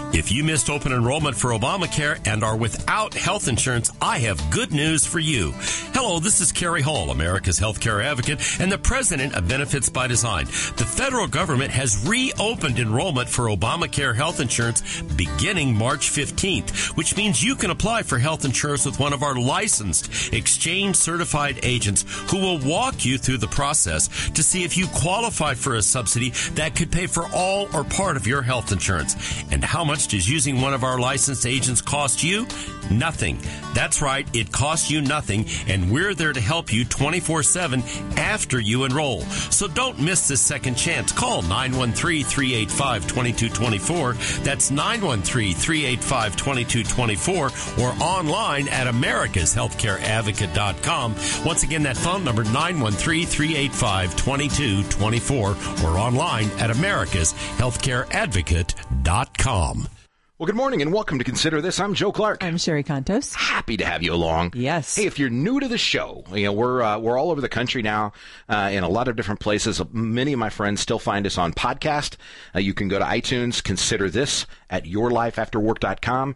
If you missed open enrollment for Obamacare and are without health insurance, I have good news for you. Hello, this is Kerry Hall, America's healthcare advocate and the president of Benefits by Design. The federal government has reopened enrollment for Obamacare health insurance beginning March 15th, which means you can apply for health insurance with one of our licensed, exchange-certified agents who will walk you through the process to see if you qualify for a subsidy that could pay for all or part of your health insurance. And how much does using one of our licensed agents cost you? Nothing. That's right, it costs you nothing, and we're there to help you 24/7 after you enroll. So don't miss this second chance. Call 913-385-2224. That's 913-385-2224 or online at americashealthcareadvocate.com. Once again, that phone number 913-385-2224 or online at americashealthcareadvocate.com. Well, good morning and welcome to Consider This. I'm Joe Clark. I'm Sherry Contos. Happy to have you along. Yes. Hey, if you're new to the show, we're all over the country now, in a lot of different places. Many of my friends still find us on podcast. You can go to iTunes, Consider This at yourlifeafterwork.com.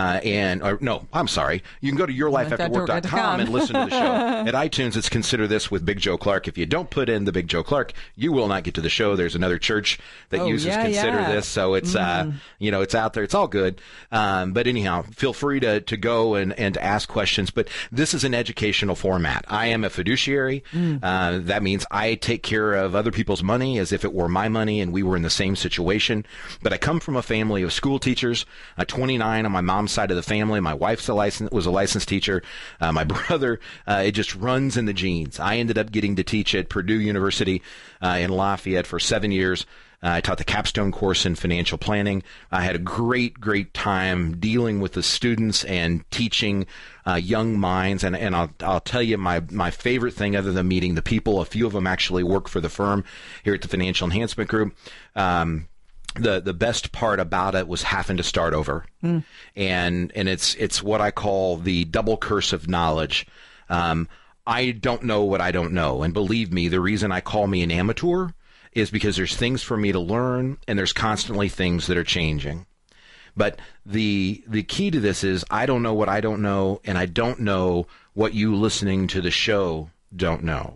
You can go to yourlifeafterwork.com and listen to the show. At iTunes, it's Consider This with Big Joe Clark. If you don't put in the Big Joe Clark, you will not get to the show. There's another church that uses Consider This, so it's it's out there. It's all good. But anyhow, feel free to go and to ask questions. But this is an educational format. I am a fiduciary. That means I take care of other people's money as if it were my money and we were in the same situation. But I come from a family of school teachers, 29 on my mom's side of the family. My wife was a licensed teacher. My brother, it just runs in the genes. I ended up getting to teach at Purdue University in Lafayette for 7 years. I taught the capstone course in financial planning. I had a great time dealing with the students and teaching young minds. And I'll tell you my favorite thing, other than meeting the people, a few of them actually work for the firm here at the Financial Enhancement Group. The best part about it was having to start over. And it's what I call the double curse of knowledge. I don't know what I don't know. And believe me, the reason I call me an amateur is because there's things for me to learn and there's constantly things that are changing. But the key to this is I don't know what I don't know, and I don't know what you listening to the show don't know.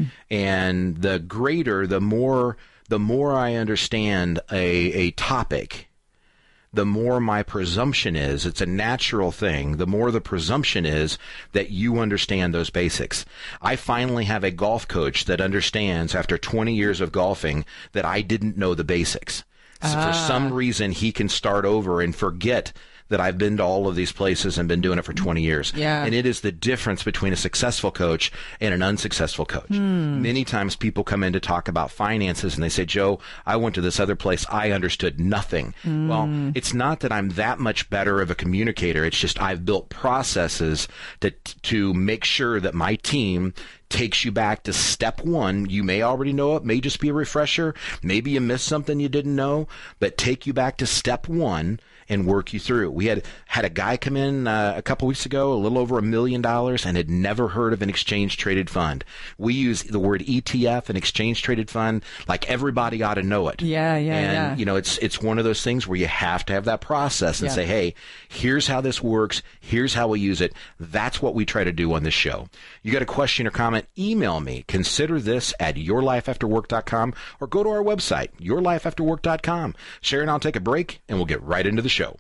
And the more I understand a topic, the more my presumption is, it's a natural thing, the more the presumption is that you understand those basics. I finally have a golf coach that understands, after 20 years of golfing, that I didn't know the basics. So for some reason, he can start over and forget that I've been to all of these places and been doing it for 20 years. Yeah. And it is the difference between a successful coach and an unsuccessful coach. Many times people come in to talk about finances and they say, Joe, I went to this other place. I understood nothing. Well, it's not that I'm that much better of a communicator. It's just I've built processes to make sure that my team takes you back to step one. You may already know it, may just be a refresher. Maybe you missed something you didn't know, but take you back to step one and work you through. We had a guy come in a couple weeks ago, a little over $1 million, and had never heard of an exchange-traded fund. We use the word ETF, an exchange-traded fund, like everybody ought to know it. And, it's one of those things where you have to have that process and say, hey, here's how this works. Here's how we use it. That's what we try to do on this show. You got a question or comment, email me. Consider this at yourlifeafterwork.com or go to our website, yourlifeafterwork.com. Sherry and I'll take a break, and we'll get right into the show.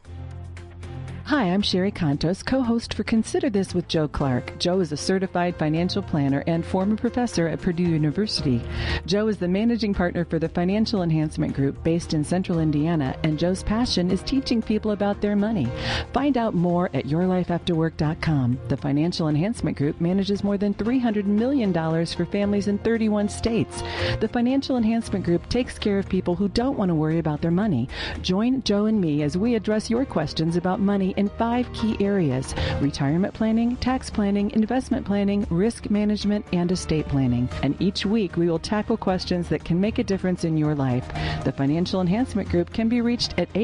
Hi, I'm Sherry Contos, co-host for Consider This with Joe Clark. Joe is a certified financial planner and former professor at Purdue University. Joe is the managing partner for the Financial Enhancement Group based in Central Indiana, and Joe's passion is teaching people about their money. Find out more at yourlifeafterwork.com. The Financial Enhancement Group manages more than $300 million for families in 31 states. The Financial Enhancement Group takes care of people who don't want to worry about their money. Join Joe and me as we address your questions about money in 5 key areas: retirement planning, tax planning, investment planning, risk management, and estate planning. And each week we will tackle questions that can make a difference in your life. The Financial Enhancement Group can be reached at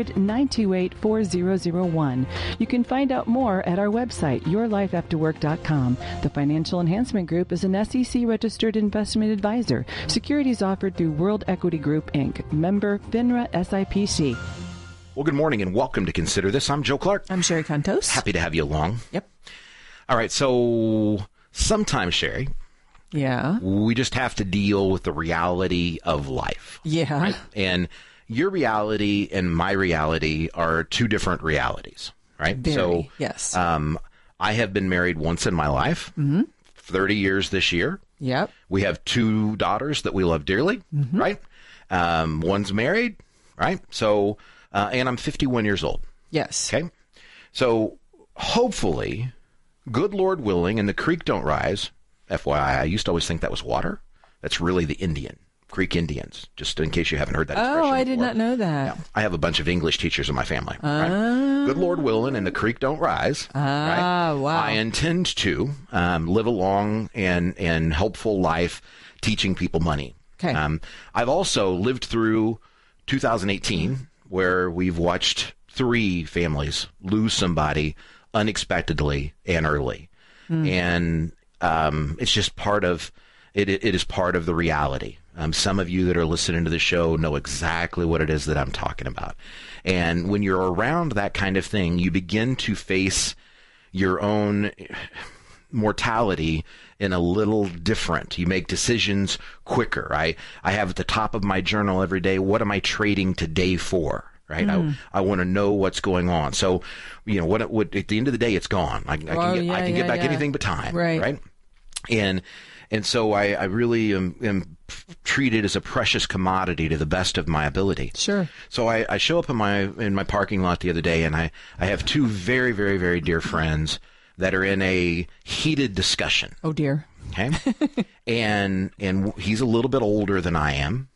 800-928-4001. You can find out more at our website, yourlifeafterwork.com. The Financial Enhancement Group is an SEC-registered investment advisor. Securities offered through World Equity Group, Inc., member FINRA SIPC. Well, good morning and welcome to Consider This. I'm Joe Clark. I'm Sherry Contos. Happy to have you along. Yep. All right, so sometimes, Sherry, we just have to deal with the reality of life. Yeah. Right? And your reality and my reality are two different realities, right? Very, so, yes. I have been married once in my life, 30 years this year. Yep. We have two daughters that we love dearly, right? One's married, right? So, and I'm 51 years old. Yes. Okay. So hopefully, good Lord willing, and the creek don't rise. FYI, I used to always think that was water. That's really the Creek Indians, just in case you haven't heard that expression I before. did not know that. Yeah. I have a bunch of English teachers in my family. Right? Good Lord willing, and the creek don't rise. Right? Wow. I intend to live a long and helpful life teaching people money. Okay. I've also lived through 2018, where we've watched 3 families lose somebody unexpectedly and early. And it's just part of it is part of the reality. Some of you that are listening to the show know exactly what it is that I'm talking about. And when you're around that kind of thing, you begin to face your own mortality in a little different. You make decisions quicker. I have at the top of my journal every day, what am I trading today for? Right. I want to know what's going on. So, what at the end of the day, it's gone. I can get back anything but time. Right. And so I really am treated as a precious commodity to the best of my ability. Sure. So I show up in my parking lot the other day, and I have 2 very, very, very dear friends that are in a heated discussion. Oh dear. Okay. and he's a little bit older than I am,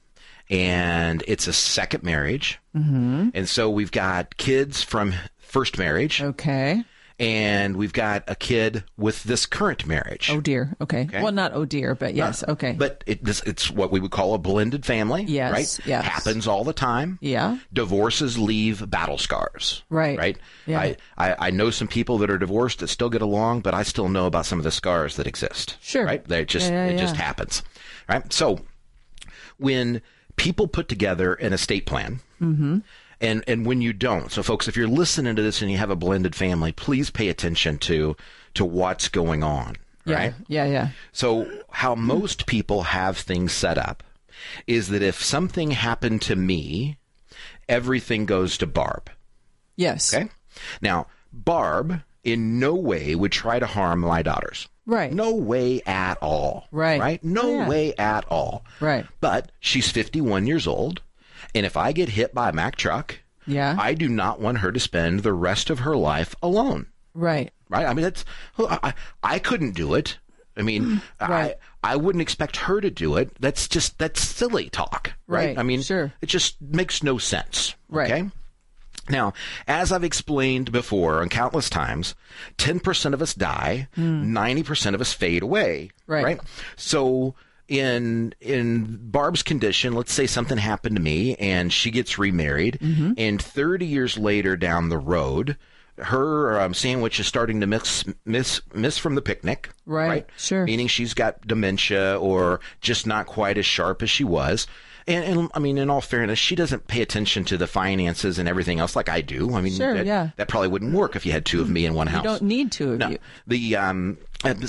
and it's a second marriage. And so we've got kids from first marriage. Okay. And we've got a kid with this current marriage. Oh, dear. Okay. Well, not oh, dear, but yes. Okay. But it's what we would call a blended family. Yes. Right? Yes. Happens all the time. Yeah. Divorces leave battle scars. Right. Right? Yeah. I know some people that are divorced that still get along, but I still know about some of the scars that exist. Sure. Right? It just happens. Right? So when people put together an estate plan, and when you don't, so folks, if you're listening to this and you have a blended family, please pay attention to what's going on, right? Yeah. So how most people have things set up is that if something happened to me, everything goes to Barb. Yes. Okay? Now, Barb in no way would try to harm my daughters. Right. No way at all. Right. Right? No way at all. Right. But she's 51 years old. And if I get hit by a Mack truck, I do not want her to spend the rest of her life alone. Right. Right? I mean, I couldn't do it. I mean, I wouldn't expect her to do it. That's silly talk. Right? I mean, sure. It just makes no sense. Right. Okay? Now, as I've explained before on countless times, 10% of us die, 90% of us fade away. Right? So in Barb's condition, let's say something happened to me and she gets remarried, and 30 years later down the road, her sandwich is starting to miss from the picnic. Right? Sure. Meaning she's got dementia or just not quite as sharp as she was. And I mean, in all fairness, she doesn't pay attention to the finances and everything else like I do. I mean, that probably wouldn't work if you had 2 of me in one house. You don't need 2 of you.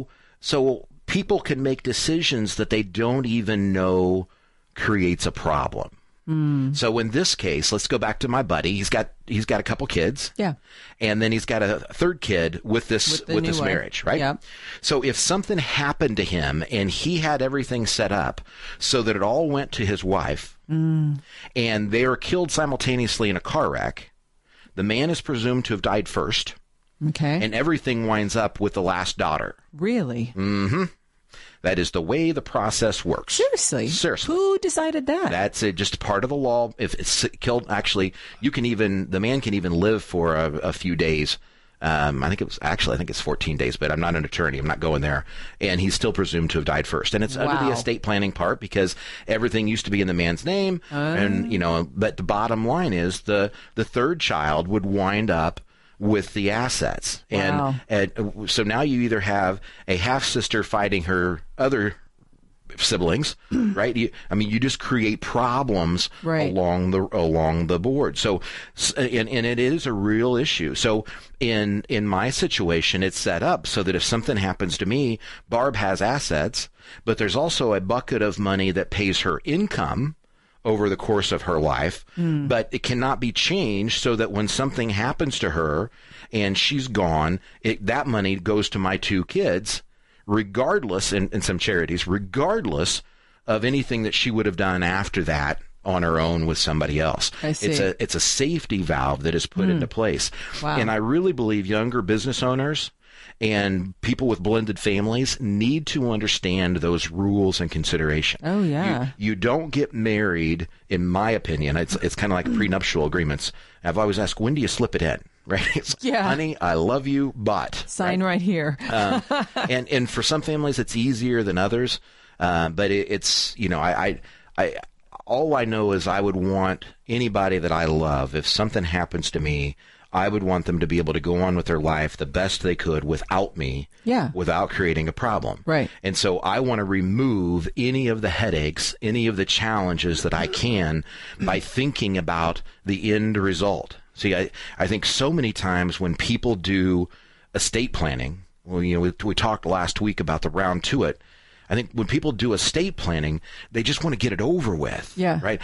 So people can make decisions that they don't even know creates a problem. So in this case, let's go back to my buddy. He's got a couple kids. Yeah. And then he's got a third kid with this marriage, right? Yeah. So if something happened to him and he had everything set up so that it all went to his wife and they were killed simultaneously in a car wreck, the man is presumed to have died first. Okay. And everything winds up with the last daughter. Really? Mm-hmm. That is the way the process works. Seriously? Who decided that? That's just part of the law. If it's killed, actually, the man can even live for a few days. I think it's 14 days, but I'm not an attorney. I'm not going there. And he's still presumed to have died first. And it's under the estate planning part because everything used to be in the man's name. And, but the bottom line is the third child would wind up with the assets. And so now you either have a half-sister fighting her other siblings, right? You just create problems along the board. So, and it is a real issue. So in my situation, it's set up so that if something happens to me, Barb has assets, but there's also a bucket of money that pays her income over the course of her life, but it cannot be changed so that when something happens to her and she's gone, that money goes to my 2 kids, regardless, in some charities, regardless of anything that she would have done after that on her own with somebody else. I see. It's a safety valve that is put into place. Wow. And I really believe younger business owners and people with blended families need to understand those rules and consideration. Oh, yeah. You don't get married, in my opinion. It's kind of like prenuptial agreements. I've always asked, when do you slip it in? Right? Honey, I love you, but. Sign right here. And for some families, it's easier than others. But it's, all I know is I would want anybody that I love, if something happens to me, I would want them to be able to go on with their life the best they could without me, without creating a problem. Right. And so I want to remove any of the headaches, any of the challenges that I can by thinking about the end result. See, I think so many times when people do estate planning, well, we talked last week about the round to it. I think when people do estate planning, they just want to get it over with. Yeah. Right?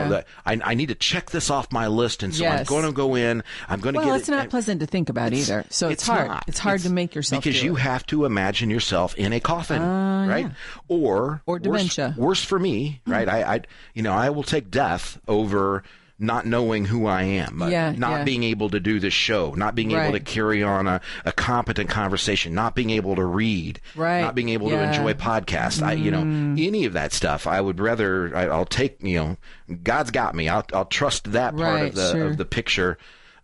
I need to check this off my list, and so I'm going to go in. I'm going to get it. Well, it's not pleasant to think about either. So it's hard. It's hard to make yourself because you have to imagine yourself in a coffin, right? Yeah. Or dementia. Worse for me, right? I will take death over not knowing who I am, not being able to do this show, not being able to carry on a competent conversation, not being able to read, not being able to enjoy podcasts. Any of that stuff, I would rather, I'll take, God's got me. I'll trust that part of the picture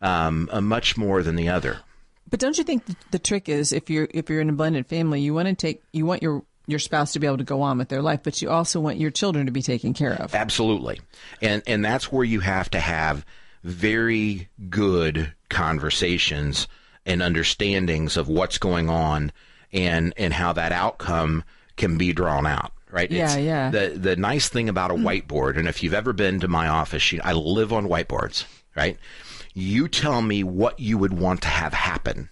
much more than the other. But don't you think the trick is if you're in a blended family, you want your spouse to be able to go on with their life, but you also want your children to be taken care of. Absolutely. And that's where you have to have very good conversations and understandings of what's going on and how that outcome can be drawn out. Right? Yeah. The nice thing about a whiteboard, and if you've ever been to my office, I live on whiteboards, right? You tell me what you would want to have happen,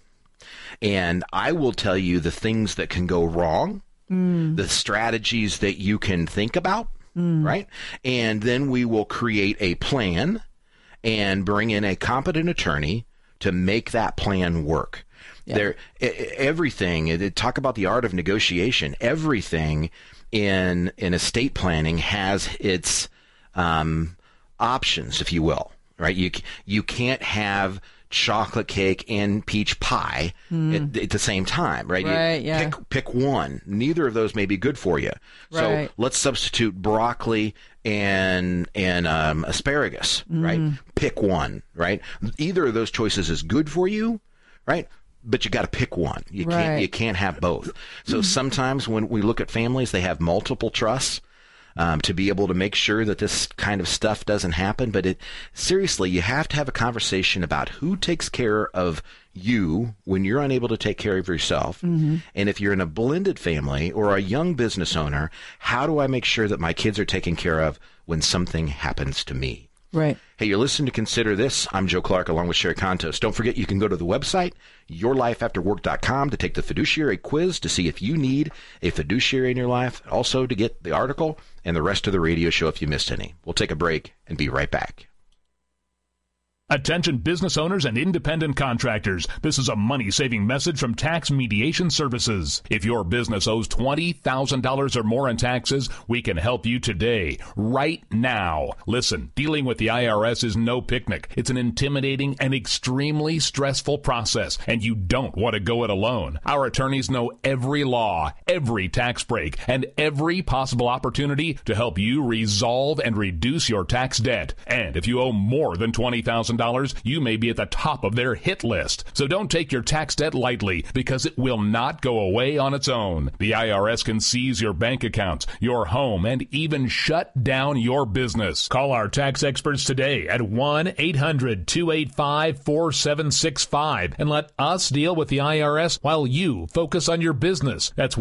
and I will tell you the things that can go wrong, the strategies that you can think about, right? And then we will create a plan and bring in a competent attorney to make that plan work. Yeah. Everything, talk about the art of negotiation, everything in estate planning has its options, if you will, right? You can't have chocolate cake and peach pie at the same time, right? Right, Pick one. Neither of those may be good for you. Right. So let's substitute broccoli and asparagus, right? Pick one, right? Either of those choices is good for you, right? But you got to pick one. You can't have both. So sometimes when we look at families, they have multiple trusts. To be able to make sure that this kind of stuff doesn't happen. But seriously, you have to have a conversation about who takes care of you when you're unable to take care of yourself. And if you're in a blended family or a young business owner, how do I make sure that my kids are taken care of when something happens to me? Right. Hey, you're listening to Consider This. I'm Joe Clark along with Sherry Contos. Don't forget you can go to the website, yourlifeafterwork.com, to take the fiduciary quiz to see if you need a fiduciary in your life. Also to get the article and the rest of the radio show if you missed any. We'll take a break and be right back. Attention business owners and independent contractors. This is a money-saving message from Tax Mediation Services. If your business owes $20,000 or more in taxes, we can help you today, right now. Listen, dealing with the IRS is no picnic. It's an intimidating and extremely stressful process, and you don't want to go it alone. Our attorneys know every law, every tax break, and every possible opportunity to help you resolve and reduce your tax debt. And if you owe more than $20,000, $50,000, you may be at the top of their hit list. So don't take your tax debt lightly, because it will not go away on its own. The IRS can seize your bank accounts, your home, and even shut down your business. Call our tax experts today at 1-800-285-4765 and let us deal with the IRS while you focus on your business. That's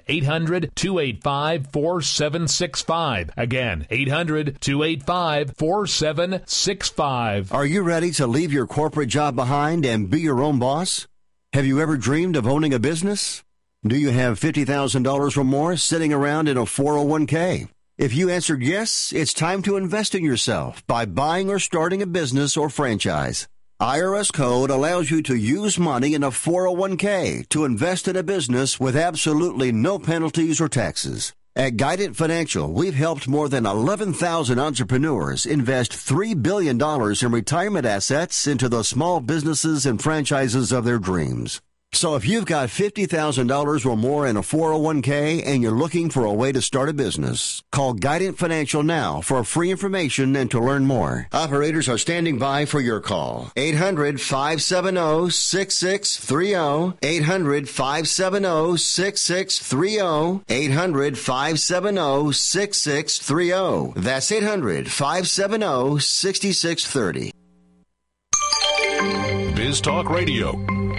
1-800-285-4765. Again, 800-285-4765. Are you ready to leave your corporate job behind and be your own boss? Have you ever dreamed of owning a business? Do you have $50,000 or more sitting around in a 401k? If you answered yes, it's time to invest in yourself by buying or starting a business or franchise. IRS Code allows you to use money in a 401k to invest in a business with absolutely no penalties or taxes. At Guidant Financial, we've helped more than 11,000 entrepreneurs invest $3 billion in retirement assets into the small businesses and franchises of their dreams. So if you've got $50,000 or more in a 401k and you're looking for a way to start a business, call Guidant Financial now for free information and to learn more. Operators are standing by for your call. 800-570-6630. 800-570-6630. 800-570-6630. That's 800-570-6630. Biz Talk Radio.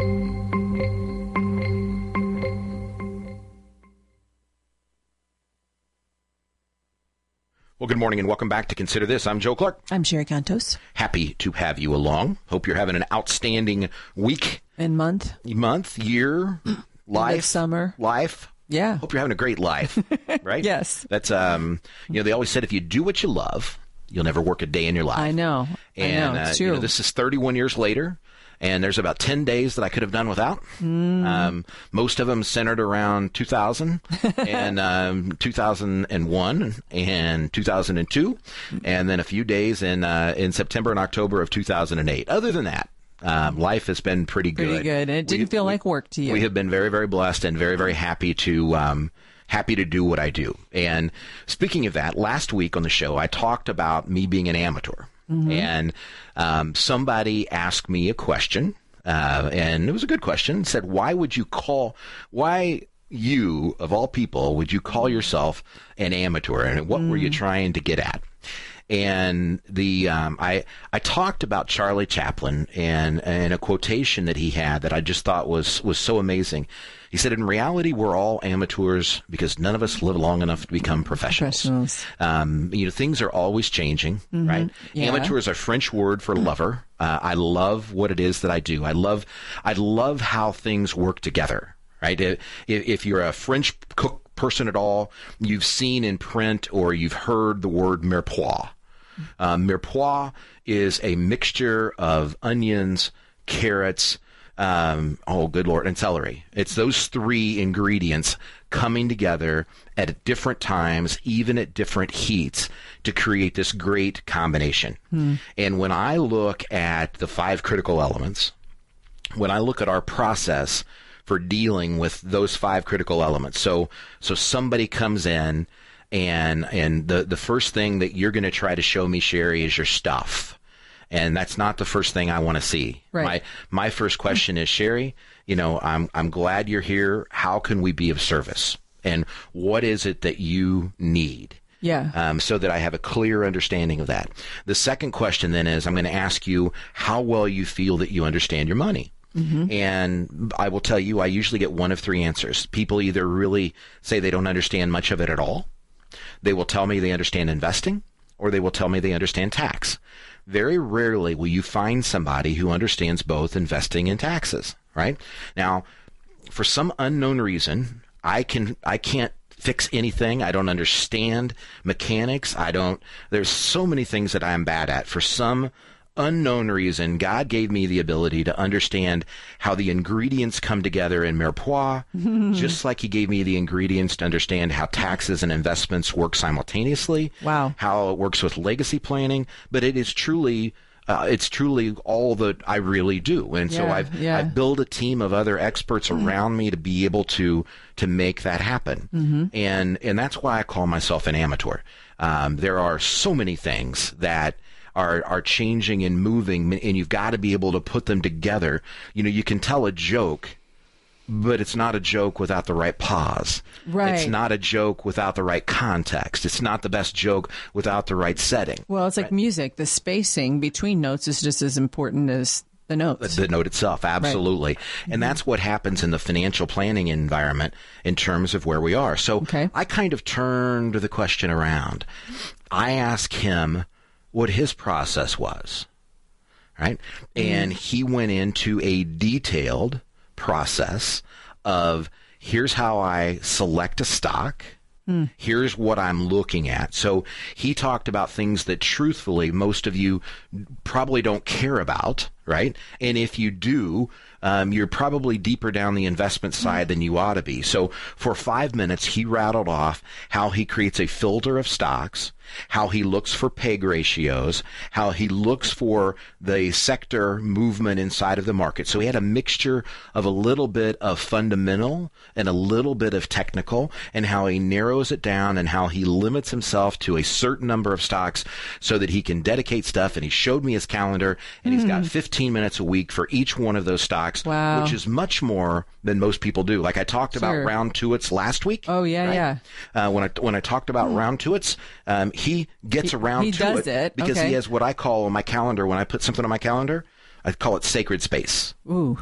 Well, good morning and welcome back to Consider This. I'm Joe Clark. I'm Sherry Cantos. Happy to have you along. Hope you're having an outstanding week. And month, year, life. Summer. Life. Yeah. Hope you're having a great life, right? Yes. That's, they always said if you do what you love, you'll never work a day in your life. I know. And, it's true. This is 31 years later. And there's about 10 days that I could have done without. Most of them centered around 2000 and 2001 and 2002, and then a few days in September and October of 2008. Other than that, life has been pretty good. Pretty good. And it didn't feel like work to you. We have been very, very blessed and very, very happy to do what I do. And speaking of that, last week on the show, I talked about me being an amateur. And somebody asked me a question, and it was a good question. Said, why you, of all people, would you call yourself an amateur? And what were you trying to get at? And I talked about Charlie Chaplin and a quotation that he had that I just thought was so amazing. He said, in reality, we're all amateurs because none of us live long enough to become professionals. Things are always changing, right? Yeah. Amateur is a French word for lover. I love what it is that I do. I love how things work together, right? If you're a French cook person at all, you've seen in print or you've heard the word mirepoix. Mirepoix is a mixture of onions, carrots, good Lord, and celery. It's those three ingredients coming together at different times, even at different heats, to create this great combination. And when I look at the 5 critical elements, when I look at our process for dealing with those 5 critical elements, so somebody comes in and the first thing that you're going to try to show me, Sherry, is your stuff. And that's not the first thing I want to see. Right. My first question is, Sherry, I'm glad you're here. How can we be of service? And what is it that you need? Yeah. So that I have a clear understanding of that. The second question then is, I'm going to ask you how well you feel that you understand your money. And I will tell you, I usually get one of 3 answers. People either really say they don't understand much of it at all. They will tell me they understand investing, or they will tell me they understand tax. Very rarely will you find somebody who understands both investing and taxes, right? Now, for some unknown reason, I can't fix anything. I don't understand mechanics. There's so many things that I am bad at. For some unknown reason, God gave me the ability to understand how the ingredients come together in mirepoix, just like he gave me the ingredients to understand how taxes and investments work simultaneously. Wow. How it works with legacy planning. But it is truly all that I really do. And so I've built a team of other experts around me to be able to make that happen. And that's why I call myself an amateur. There are so many things that are changing and moving, and you've got to be able to put them together. You can tell a joke, but it's not a joke without the right pause. Right. It's not a joke without the right context. It's not the best joke without the right setting. Well, it's like music. The spacing between notes is just as important as the notes. The note itself, absolutely. Right. And that's what happens in the financial planning environment in terms of where we are. So I kind of turned the question around. I asked him what his process was, right? And he went into a detailed process of here's how I select a stock. Here's what I'm looking at. So he talked about things that truthfully most of you probably don't care about, right? And if you do, you're probably deeper down the investment side than you ought to be. So for 5 minutes, he rattled off how he creates a filter of stocks, how he looks for PEG ratios, how he looks for the sector movement inside of the market. So he had a mixture of a little bit of fundamental and a little bit of technical, and how he narrows it down and how he limits himself to a certain number of stocks so that he can dedicate stuff. And he showed me his calendar, and he's got 15 minutes a week for each one of those stocks, which is much more than most people do. Like I talked about round Tuits last week. Oh, yeah, right? When I talked about round Tuits, he gets around to it because he has what I call on my calendar. When I put something on my calendar, I call it sacred space. Ooh.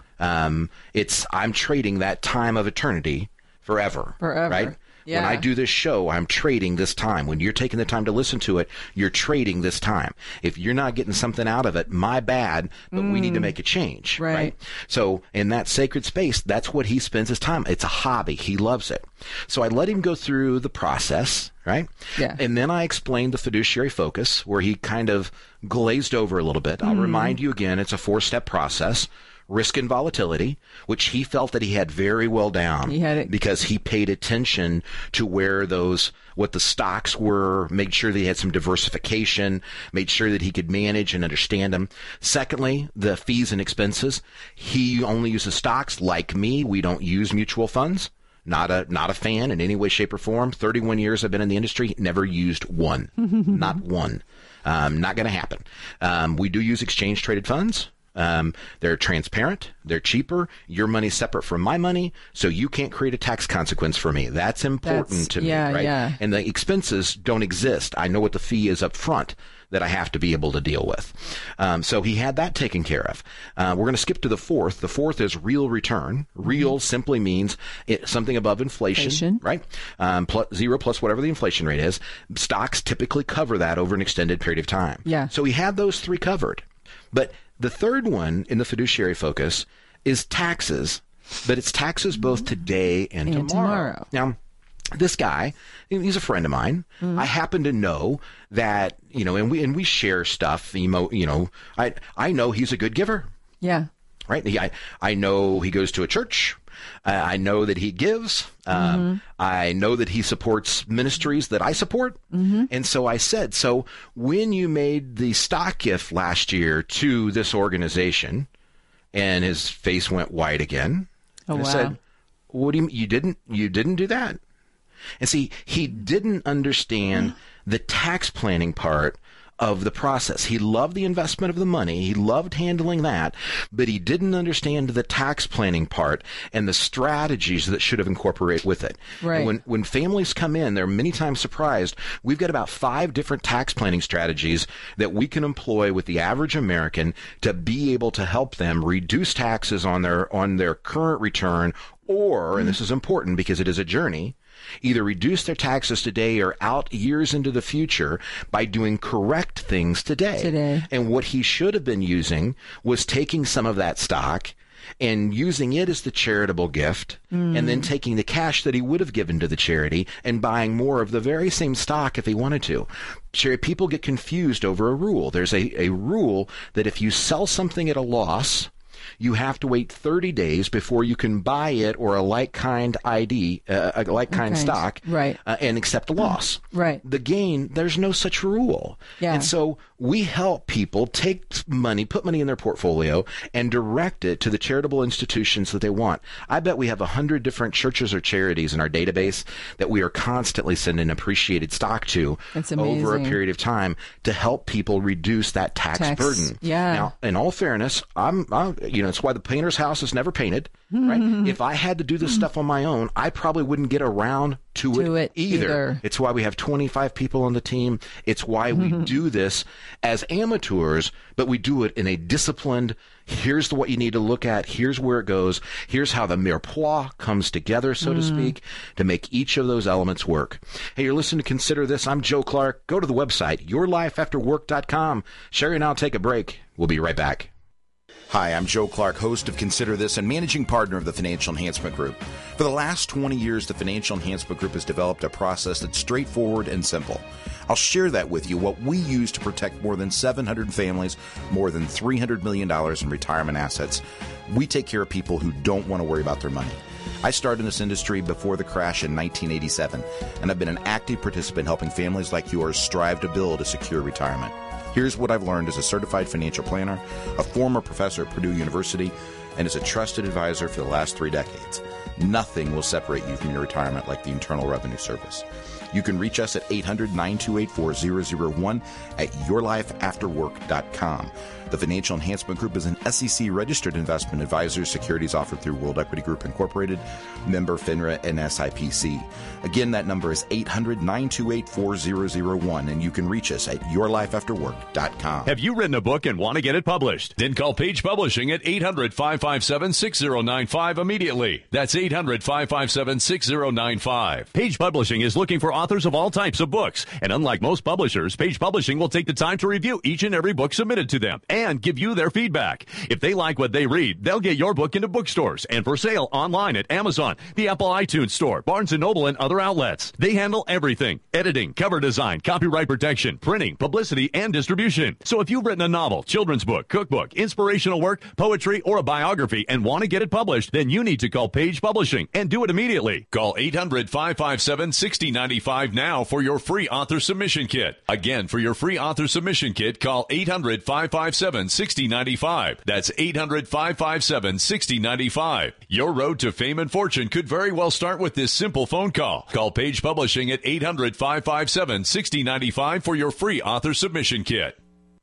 I'm trading that time of eternity forever. Right? Yeah. When I do this show, I'm trading this time. When you're taking the time to listen to it, you're trading this time. If you're not getting something out of it, my bad, but we need to make a change. Right? So in that sacred space, that's what he spends his time. It's a hobby. He loves it. So I let him go through the process, right? Yeah. And then I explained the fiduciary focus, where he kind of glazed over a little bit. I'll remind you again, it's a 4-step process. Risk and volatility, which he felt that he had very well down. He had it because he paid attention to what the stocks were, made sure that he had some diversification, made sure that he could manage and understand them. Secondly, the fees and expenses. He only uses stocks. Like me, we don't use mutual funds. Not a fan in any way, shape, or form. 31 years I've been in the industry, never used one. Not one. Not going to happen. We do use exchange traded funds. They're transparent. They're cheaper. Your money's separate from my money, so you can't create a tax consequence for me. That's important to me, right? Yeah. And the expenses don't exist. I know what the fee is up front that I have to be able to deal with. So he had that taken care of. We're going to skip to the fourth. The fourth is real return. Real simply means something above inflation. Right? Zero plus whatever the inflation rate is. Stocks typically cover that over an extended period of time. Yeah. So he had those three covered. But the third one in the fiduciary focus is taxes, but it's taxes both today and tomorrow. Now, this guy, he's a friend of mine. I happen to know that, and we share stuff. I know he's a good giver. Yeah. Right? I know he goes to a church. I know that he gives. I know that he supports ministries that I support. And so I said, so when you made the stock gift last year to this organization, and his face went white again. I said, what do you mean? You didn't do that? And see, he didn't understand the tax planning part of the process. He loved the investment of the money. He loved handling that, but he didn't understand the tax planning part and the strategies that should have incorporated with it. Right. And when families come in, they're many times surprised. We've got about 5 different tax planning strategies that we can employ with the average American to be able to help them reduce taxes on their current return, or, and this is important because it is a journey, either reduce their taxes today or out years into the future by doing correct things today. And what he should have been using was taking some of that stock and using it as the charitable gift, and then taking the cash that he would have given to the charity and buying more of the very same stock if he wanted to. People get confused over a rule. There's a rule that if you sell something at a loss, you have to wait 30 days before you can buy it or a like-kind ID, a like-kind stock, right, and accept a loss. Right. The gain, there's no such rule. Yeah. And so we help people take money, put money in their portfolio, and direct it to the charitable institutions that they want. I bet we have 100 different churches or charities in our database that we are constantly sending appreciated stock to over a period of time to help people reduce that tax burden. Yeah. Now, in all fairness, it's why the painter's house is never painted. Right? If I had to do this stuff on my own, I probably wouldn't get around to it either. It's why we have 25 people on the team. It's why we do this as amateurs, but we do it in a disciplined, here's what you need to look at, here's where it goes, here's how the mirepoix comes together, so to speak, to make each of those elements work. Hey, you're listening to Consider This. I'm Joe Clark. Go to the website, yourlifeafterwork.com. Sherry and I'll take a break. We'll be right back. Hi, I'm Joe Clark, host of Consider This and managing partner of the Financial Enhancement Group. For the last 20 years, the Financial Enhancement Group has developed a process that's straightforward and simple. I'll share that with you, what we use to protect more than 700 families, more than $300 million in retirement assets. We take care of people who don't want to worry about their money. I started in this industry before the crash in 1987, and I've been an active participant helping families like yours strive to build a secure retirement. Here's what I've learned as a certified financial planner, a former professor at Purdue University, and as a trusted advisor for the last 3 decades. Nothing will separate you from your retirement like the Internal Revenue Service. You can reach us at 800-928-4001 at yourlifeafterwork.com. The Financial Enhancement Group is an SEC-registered investment advisor. Securities offered through World Equity Group Incorporated, member FINRA and SIPC. Again, that number is 800-928-4001, and you can reach us at yourlifeafterwork.com. Have you written a book and want to get it published? Then call Page Publishing at 800-557-6095 immediately. That's 800-557-6095. Page Publishing is looking for authors of all types of books, and unlike most publishers, Page Publishing will take the time to review each and every book submitted to them and give you their feedback. If they like what they read, they'll get your book into bookstores and for sale online at Amazon, the Apple iTunes Store, Barnes & Noble, and other outlets. They handle everything: editing, cover design, copyright protection, printing, publicity, and distribution. So if you've written a novel, children's book, cookbook, inspirational work, poetry, or a biography and want to get it published, then you need to call Page Publishing and do it immediately. Call 800-557-6095 now for your free author submission kit. Again, for your free author submission kit, call 800-557-6095. That's 800-557-6095. Your road to fame and fortune could very well start with this simple phone call. Call Page Publishing at 800-557-6095 for your free author submission kit.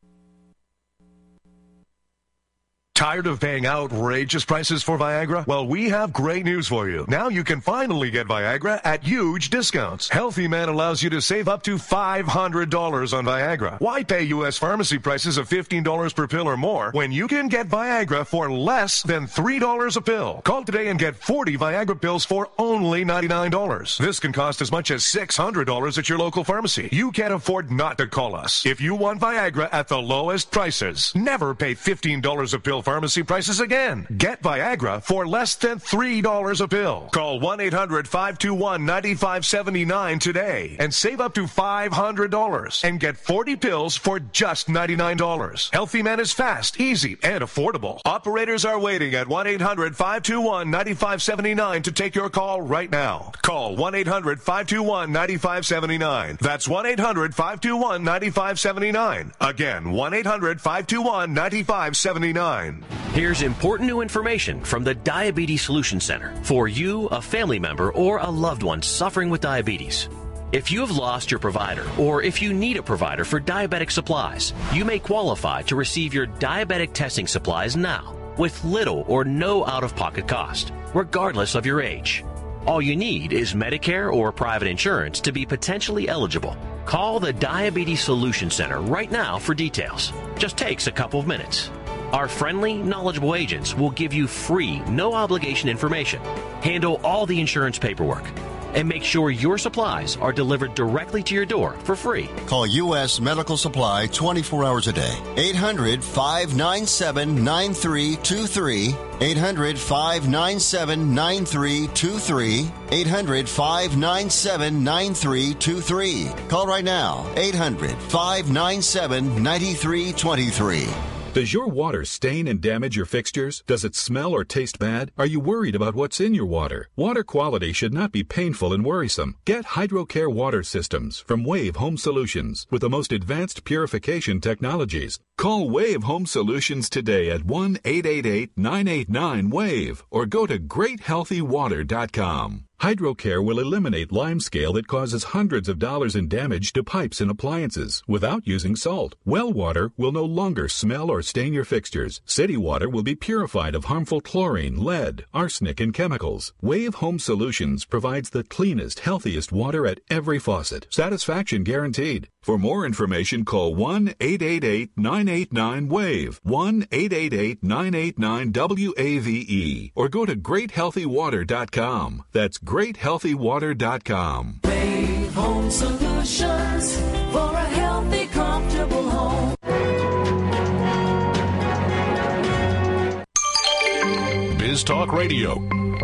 Tired of paying outrageous prices for Viagra? Well, we have great news for you. Now you can finally get Viagra at huge discounts. Healthy Man allows you to save up to $500 on Viagra. Why pay U.S. pharmacy prices of $15 per pill or more when you can get Viagra for less than $3 a pill? Call today and get 40 Viagra pills for only $99. This can cost as much as $600 at your local pharmacy. You can't afford not to call us. If you want Viagra at the lowest prices, never pay $15 a pill pharmacy prices again. Get Viagra for less than $3 a pill. Call 1-800-521-9579 today and save up to $500 and get 40 pills for just $99. Healthy Man is fast, easy, and affordable. Operators are waiting at 1-800-521-9579 to take your call right now. Call 1-800-521-9579. That's 1-800-521-9579. Again, 1-800-521-9579. Here's important new information from the Diabetes Solution Center for you, a family member, or a loved one suffering with diabetes. If you have lost your provider, or if you need a provider for diabetic supplies, you may qualify to receive your diabetic testing supplies now with little or no out-of-pocket cost, regardless of your age. All you need is Medicare or private insurance to be potentially eligible. Call the Diabetes Solution Center right now for details. Just takes a couple of minutes. Our friendly, knowledgeable agents will give you free, no-obligation information, handle all the insurance paperwork, and make sure your supplies are delivered directly to your door for free. Call U.S. Medical Supply 24 hours a day. 800-597-9323. 800-597-9323. 800-597-9323. Call right now. 800-597-9323. Does your water stain and damage your fixtures? Does it smell or taste bad? Are you worried about what's in your water? Water quality should not be painful and worrisome. Get HydroCare water systems from Wave Home Solutions with the most advanced purification technologies. Call Wave Home Solutions today at 1-888-989-WAVE or go to GreatHealthyWater.com. HydroCare will eliminate limescale that causes hundreds of dollars in damage to pipes and appliances without using salt. Well water will no longer smell or stain your fixtures. City water will be purified of harmful chlorine, lead, arsenic, and chemicals. Wave Home Solutions provides the cleanest, healthiest water at every faucet. Satisfaction guaranteed. For more information, call 1-888-989-WAVE, 1-888-989-WAVE, or go to GreatHealthyWater.com. That's GreatHealthyWater.com. Wave Home Solutions for a healthy, comfortable home. Biz Talk Radio.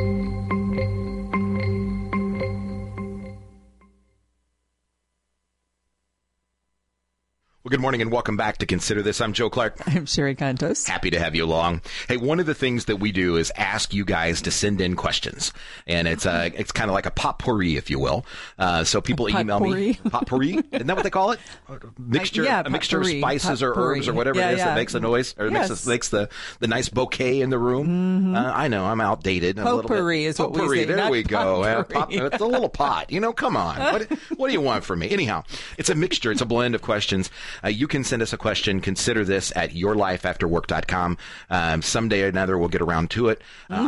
Well, good morning and welcome back to Consider This. I'm Joe Clark. I'm Sherry Contos. Happy to have you along. Hey, one of the things that we do is ask you guys to send in questions, and it's kind of like a potpourri, if you will. So people email me potpourri. Isn't that what they call it? Mixture, a mixture of spices or herbs or whatever it is that makes a noise or makes the nice bouquet in the room. Mm-hmm. I know I'm outdated. Potpourri is what we say. There we go. It's a little pot. Come on. What do you want from me? Anyhow, it's a mixture. It's a blend of questions. You can send us a question. Consider this at yourlifeafterwork.com. Someday or another, we'll get around to it.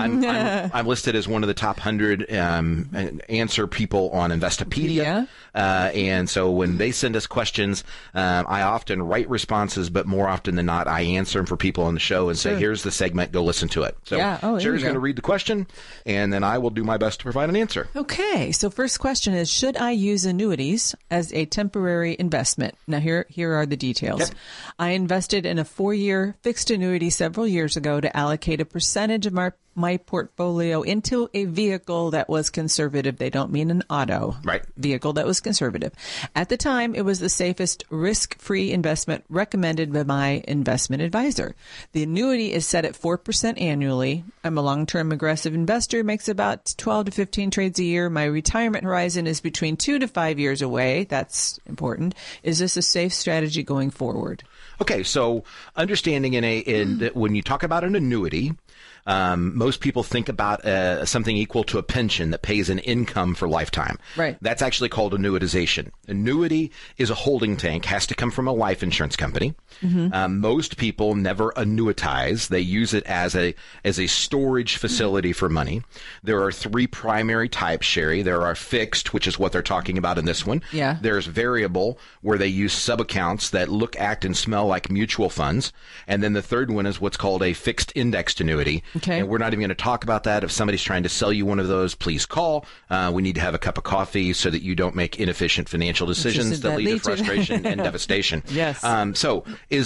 I'm listed as one of the top 100 answer people on Investopedia. And so when they send us questions, I often write responses, but more often than not, I answer them for people on the show and say, here's the segment, go listen to it. So Sherry's going to read the question, and then I will do my best to provide an answer. Okay, so first question is, should I use annuities as a temporary investment? Now, here are the details. Yep. I invested in a 4-year fixed annuity several years ago to allocate a percentage of my portfolio into a vehicle that was conservative. They don't mean an auto. Right. Vehicle that was conservative. At the time, it was the safest risk-free investment recommended by my investment advisor. The annuity is set at 4% annually. I'm a long-term aggressive investor, makes about 12 to 15 trades a year. My retirement horizon is between 2 to 5 years away. That's important. Is this a safe strategy going forward? Okay, so understanding when you talk about an annuity, most people think about something equal to a pension that pays an income for lifetime. Right. That's actually called annuitization. Annuity is a holding tank, has to come from a life insurance company. Mm-hmm. Most people never annuitize. They use it as a storage facility for money. There are 3 primary types, Sherry. There are fixed, which is what they're talking about in this one. Yeah. There's variable, where they use sub-accounts that look, act, and smell like mutual funds. And then the third one is what's called a fixed indexed annuity. Okay. And we're not even going to talk about that. If somebody's trying to sell you one of those, please call. We need to have a cup of coffee so that you don't make inefficient financial decisions that lead to frustration and devastation. Yes. So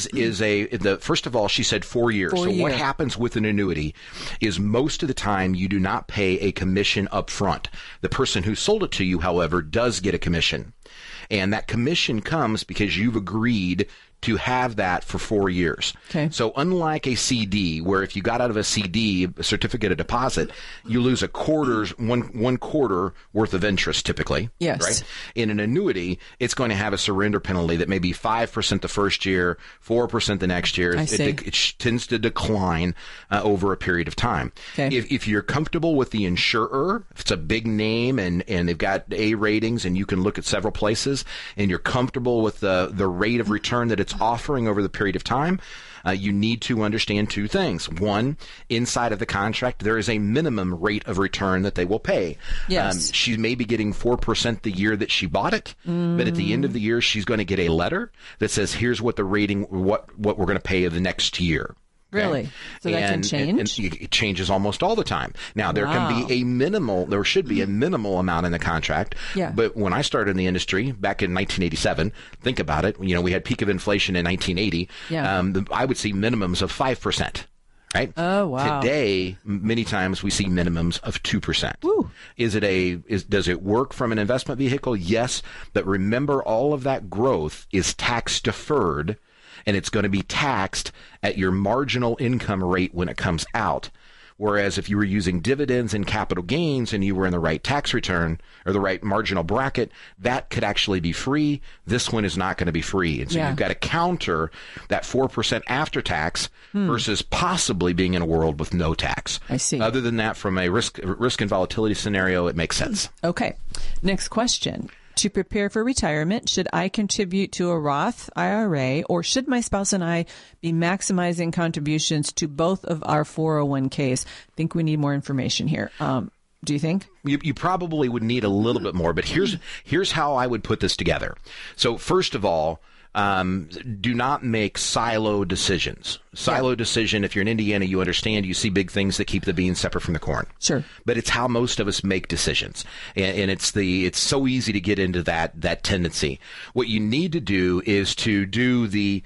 first of all, she said 4 years. What happens with an annuity is most of the time you do not pay a commission up front. The person who sold it to you, however, does get a commission. And that commission comes because you've agreed to have that for 4 years. Okay. So unlike a CD, where if you got out of a CD, a certificate of deposit, you lose one quarter worth of interest typically. Yes. Right? In an annuity, it's going to have a surrender penalty that may be 5% the first year, 4% the next year. It tends to decline over a period of time. Okay. If you're comfortable with the insurer, if it's a big name and they've got A ratings and you can look at several places and you're comfortable with the rate of return that it's offering over the period of time, you need to understand 2 things. One, inside of the contract, there is a minimum rate of return that they will pay. Yes. She may be getting 4% the year that she bought it, but at the end of the year, she's going to get a letter that says, here's what the rating, what we're going to pay the next year. Okay? Really? So that can change? And it changes almost all the time. Now, there can be there should be a minimal amount in the contract. Yeah. But when I started in the industry back in 1987, think about it. We had peak of inflation in 1980. Yeah. I would see minimums of 5%. Right? Oh, wow. Today, many times we see minimums of 2%. Woo. Does it work from an investment vehicle? Yes. But remember, all of that growth is tax deferred. and it's going to be taxed at your marginal income rate when it comes out. Whereas if you were using dividends and capital gains and you were in the right tax return or the right marginal bracket, that could actually be free. This one is not going to be free. And so you've got to counter that 4% after tax versus possibly being in a world with no tax. I see. Other than that, from a risk and volatility scenario, it makes sense. Okay. Next question. To prepare for retirement, should I contribute to a Roth IRA, or should my spouse and I be maximizing contributions to both of our 401ks? I think we need more information here. Do you think? You probably would need a little bit more, but here's how I would put this together. So first of all, do not make silo decisions. Decision, if you're in Indiana, you understand, you see big things that keep the beans separate from the corn. Sure. But it's how most of us make decisions. And it's so easy to get into that tendency. What you need to do is to do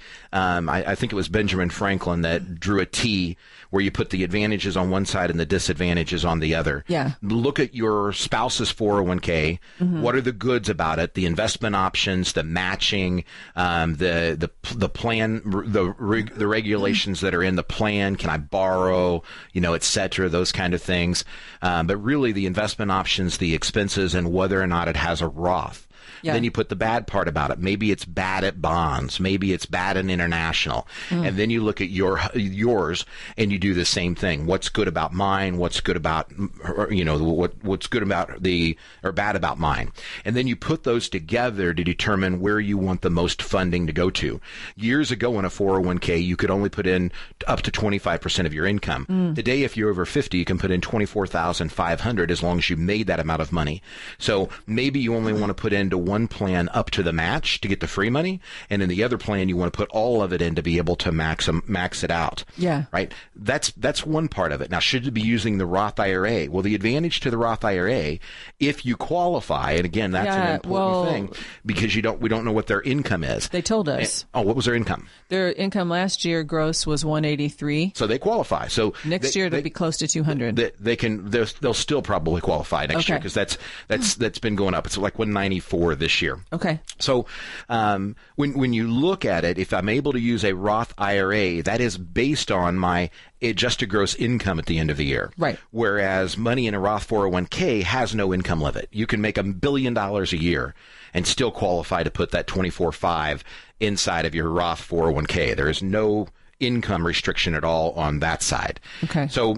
I think it was Benjamin Franklin that drew a T where you put the advantages on one side and the disadvantages on the other. Yeah. Look at your spouse's 401k. Mm-hmm. What are the goods about it? The investment options, the matching, the plan, the regulations that are in the plan. Can I borrow? Et cetera. Those kind of things. But really, the investment options, the expenses, and whether or not it has a Roth. Yeah. Then you put the bad part about it. Maybe it's bad at bonds. Maybe it's bad in international. And then you look at yours and you do the same thing. What's good about mine? What's good about, what's good about or bad about mine? And then you put those together to determine where you want the most funding to go to. Years ago in a 401k, you could only put in up to 25% of your income. Today, if you're over 50, you can put in $24,500 as long as you made that amount of money. So maybe you only want to put into one plan up to the match to get the free money, and in the other plan you want to put all of it in to be able to max it out. Yeah. Right? That's one part of it. Now, should you be using the Roth IRA? Well, the advantage to the Roth IRA, if you qualify, and again, that's an important thing because we don't know what their income is. They told us. What was their income? Their income last year gross was 183. So they qualify. So next year it'll be close to 200. They'll still probably qualify next year because that's been going up. It's like 194 this year. Okay. So when you look at it, if I'm able to use a Roth IRA, that is based on my adjusted gross income at the end of the year. Right. Whereas money in a Roth 401k has no income limit. You can make $1 billion a year and still qualify to put that 24/5 inside of your Roth 401k. There is no income restriction at all on that side. Okay. So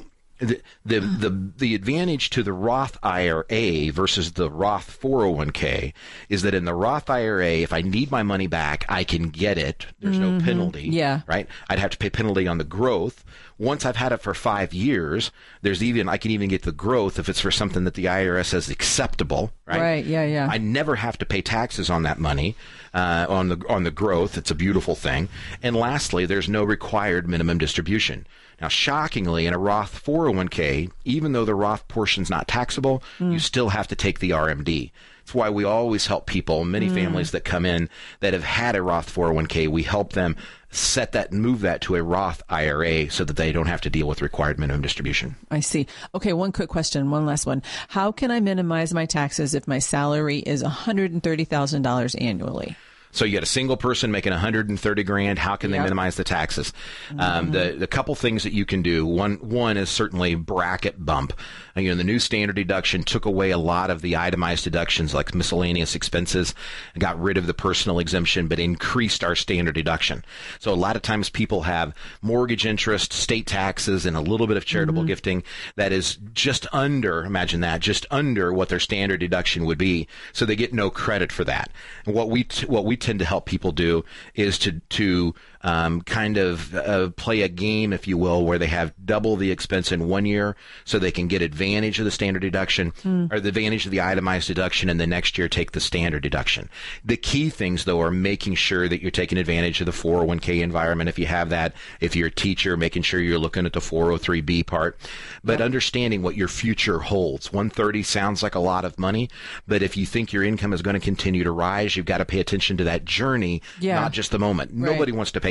the advantage to the Roth IRA versus the Roth 401k is that in the Roth IRA, if I need my money back, I can get it. There's no penalty. Yeah. Right? I'd have to pay penalty on the growth. Once I've had it for 5 years, I can even get the growth if it's for something that the IRS says acceptable. Right? Right. Yeah. I never have to pay taxes on that money, on the growth. It's a beautiful thing. And lastly, there's no required minimum distribution. Now, shockingly, in a Roth 401k, even though the Roth portion's not taxable, you still have to take the RMD. That's why we always help people, many families that come in that have had a Roth 401k, we help them set that and move that to a Roth IRA so that they don't have to deal with required minimum distribution. I see. Okay, one quick question, one last one. How can I minimize my taxes if my salary is $130,000 annually? So you got a single person making $130,000. How can they minimize the taxes? The couple things that you can do. One is certainly bracket bump. The new standard deduction took away a lot of the itemized deductions like miscellaneous expenses, and got rid of the personal exemption, but increased our standard deduction. So a lot of times people have mortgage interest, state taxes, and a little bit of charitable gifting that is just under, imagine that, just under what their standard deduction would be. So they get no credit for that. And what we tend to help people do is to kind of play a game, if you will, where they have double the expense in 1 year so they can get advantage of the standard deduction or the advantage of the itemized deduction, and the next year take the standard deduction. The key things, though, are making sure that you're taking advantage of the 401k environment if you have that. If you're a teacher, making sure you're looking at the 403b part, but understanding what your future holds. 130 sounds like a lot of money, but if you think your income is going to continue to rise, you've got to pay attention to that journey, not just the moment. Nobody wants to pay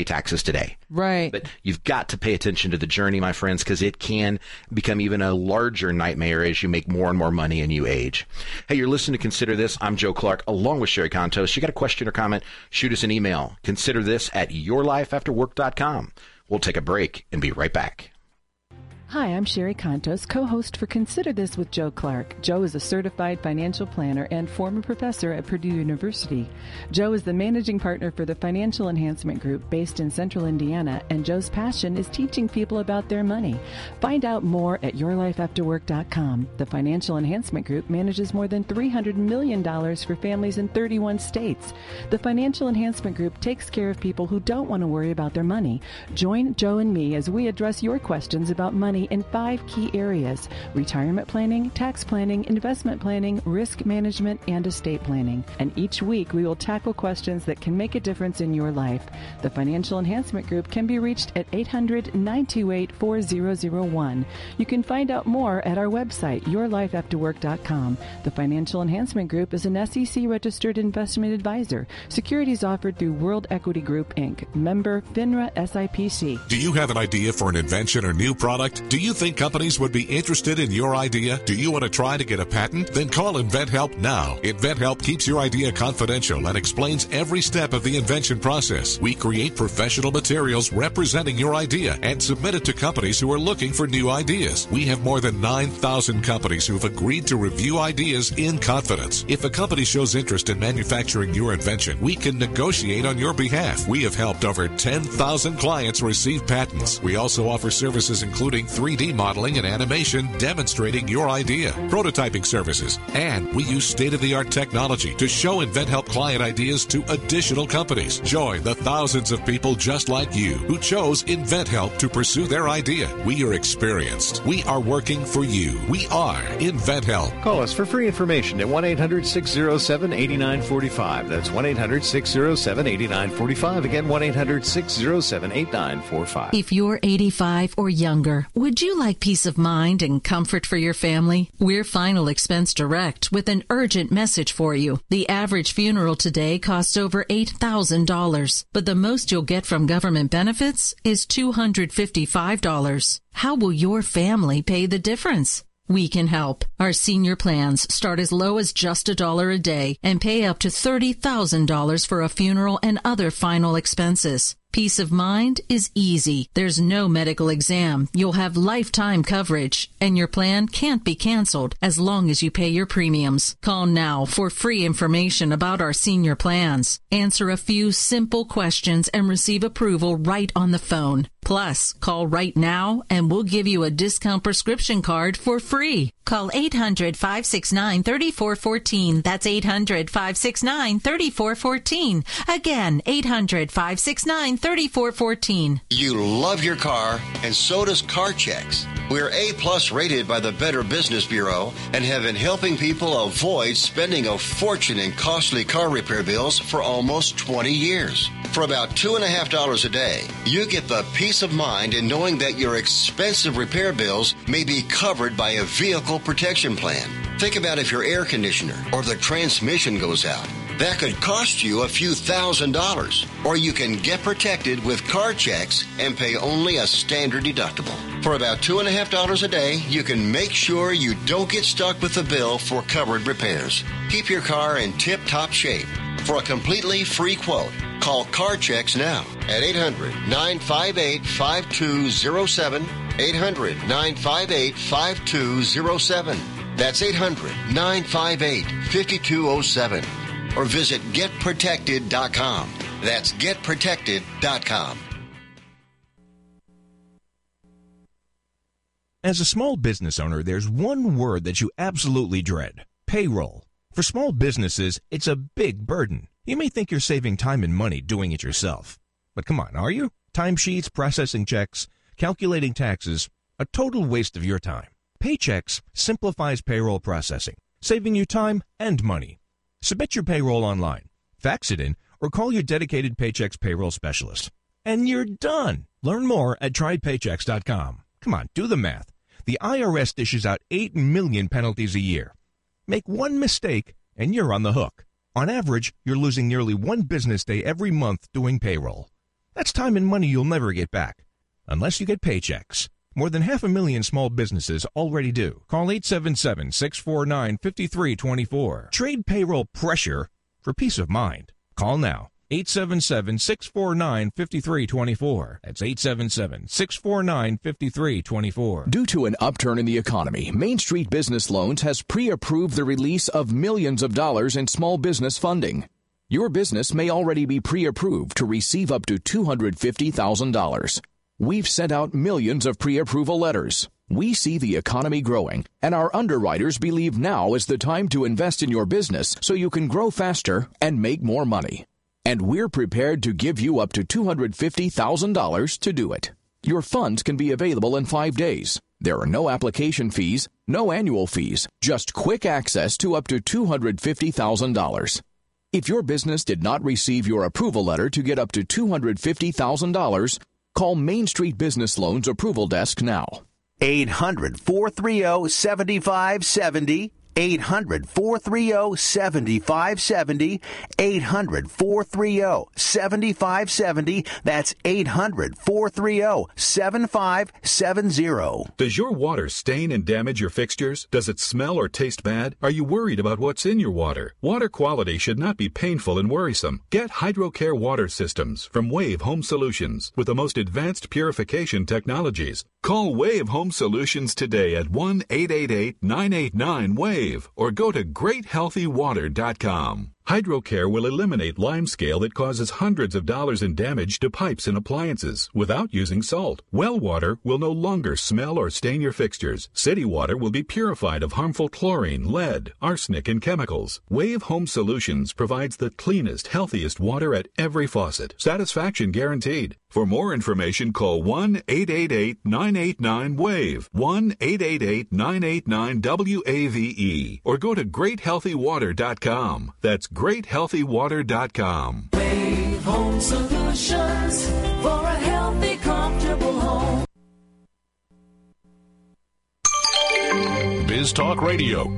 taxes today. Right. But you've got to pay attention to the journey, my friends, because it can become even a larger nightmare as you make more and more money and you age. Hey, you're listening to Consider This. I'm Joe Clark, along with Sherry Contos. You got a question or comment, shoot us an email. Consider this at yourlifeafterwork.com. We'll take a break and be right back. Hi, I'm Sherry Contos, co-host for Consider This with Joe Clark. Joe is a certified financial planner and former professor at Purdue University. Joe is the managing partner for the Financial Enhancement Group based in Central Indiana, and Joe's passion is teaching people about their money. Find out more at yourlifeafterwork.com. The Financial Enhancement Group manages more than $300 million for families in 31 states. The Financial Enhancement Group takes care of people who don't want to worry about their money. Join Joe and me as we address your questions about money in 5 key areas: retirement planning, tax planning, investment planning, risk management, and estate planning. And each week we will tackle questions that can make a difference in your life. The Financial Enhancement Group can be reached at 800-928-4001. You can find out more at our website, yourlifeafterwork.com. The Financial Enhancement Group is an SEC-registered investment advisor. Securities offered through World Equity Group, Inc., member FINRA SIPC. Do you have an idea for an invention or new product? Do you think companies would be interested in your idea? Do you want to try to get a patent? Then call InventHelp now. InventHelp keeps your idea confidential and explains every step of the invention process. We create professional materials representing your idea and submit it to companies who are looking for new ideas. We have more than 9,000 companies who have agreed to review ideas in confidence. If a company shows interest in manufacturing your invention, we can negotiate on your behalf. We have helped over 10,000 clients receive patents. We also offer services including 3D modeling and animation demonstrating your idea, prototyping services, and we use state-of-the-art technology to show InventHelp client ideas to additional companies. Join the thousands of people just like you who chose InventHelp to pursue their idea. We are experienced. We are working for you. We are InventHelp. Call us for free information at 1-800-607-8945. That's 1-800-607-8945. Again, 1-800-607-8945. If you're 85 or younger, would you like peace of mind and comfort for your family? We're Final Expense Direct with an urgent message for you. The average funeral today costs over $8,000, but the most you'll get from government benefits is $255. How will your family pay the difference? We can help. Our senior plans start as low as just $1 a day and pay up to $30,000 for a funeral and other final expenses. Peace of mind is easy. There's no medical exam. You'll have lifetime coverage, and your plan can't be canceled as long as you pay your premiums. Call now for free information about our senior plans. Answer a few simple questions and receive approval right on the phone. Plus, call right now and we'll give you a discount prescription card for free. Call 800-569-3414. That's 800-569-3414. Again, 800-569-3414. You love your car, and so does CarChecks. We're A+ rated by the Better Business Bureau and have been helping people avoid spending a fortune in costly car repair bills for almost 20 years. For about $2.50 a day, you get the peace of mind in knowing that your expensive repair bills may be covered by a vehicle protection plan. Think about if your air conditioner or the transmission goes out. That could cost you a few $1,000s. Or you can get protected with CarChecks and pay only a standard deductible. For about $2.50 a day, you can make sure you don't get stuck with the bill for covered repairs. Keep your car in tip-top shape. For a completely free quote, call CarChecks now at 800-958-5207. 800-958-5207. That's 800-958-5207. Or visit getprotected.com. That's getprotected.com. As a small business owner, there's one word that you absolutely dread: payroll. For small businesses, it's a big burden. You may think you're saving time and money doing it yourself. But come on, are you? Timesheets, processing checks, calculating taxes, a total waste of your time. Paychex simplifies payroll processing, saving you time and money. Submit your payroll online, fax it in, or call your dedicated Paychex payroll specialist. And you're done. Learn more at trypaychex.com. Come on, do the math. The IRS dishes out 8 million penalties a year. Make one mistake, and you're on the hook. On average, you're losing nearly one business day every month doing payroll. That's time and money you'll never get back, unless you get paychecks. More than 500,000 small businesses already do. Call 877-649-5324. Trade payroll pressure for peace of mind. Call now. 877-649-5324. That's 877-649-5324. Due to an upturn in the economy, Main Street Business Loans has pre-approved the release of millions of dollars in small business funding. Your business may already be pre-approved to receive up to $250,000. We've sent out millions of pre-approval letters. We see the economy growing, and our underwriters believe now is the time to invest in your business so you can grow faster and make more money. And we're prepared to give you up to $250,000 to do it. Your funds can be available in 5 days. There are no application fees, no annual fees, just quick access to up to $250,000. If your business did not receive your approval letter to get up to $250,000, call Main Street Business Loans Approval Desk now. 800-430-7570. 800-430-7570. 800-430-7570. That's 800-430-7570. Does your water stain and damage your fixtures? Does it smell or taste bad? Are you worried about what's in your water? Water quality should not be painful and worrisome. Get HydroCare water systems from Wave Home Solutions with the most advanced purification technologies. Call Wave Home Solutions today at 1-888-989-WAVE or go to GreatHealthyWater.com. HydroCare will eliminate limescale that causes hundreds of dollars in damage to pipes and appliances without using salt. Well water will no longer smell or stain your fixtures. City water will be purified of harmful chlorine, lead, arsenic, and chemicals. Wave Home Solutions provides the cleanest, healthiest water at every faucet. Satisfaction guaranteed. For more information, call 1-888-989-WAVE, 1-888-989-WAVE, or go to GreatHealthyWater.com. That's GreatHealthyWater.com. Wave Home Solutions for a healthy, comfortable home. Biz Talk Radio.